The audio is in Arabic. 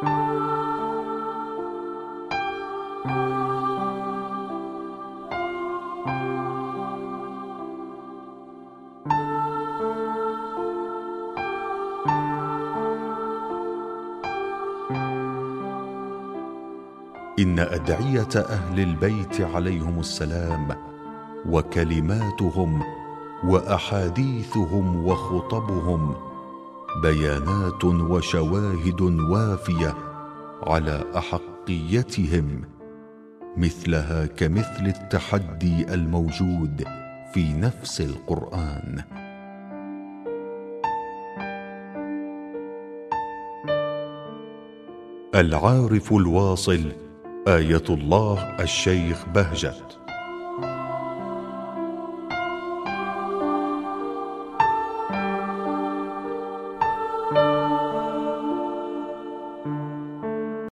إن أدعية أهل البيت عليهم السلام وكلماتهم وأحاديثهم وخطبهم بيانات وشواهد وافية على أحقيتهم، مثلها كمثل التحدي الموجود في نفس القرآن. العارف الواصل آية الله الشيخ بهجت.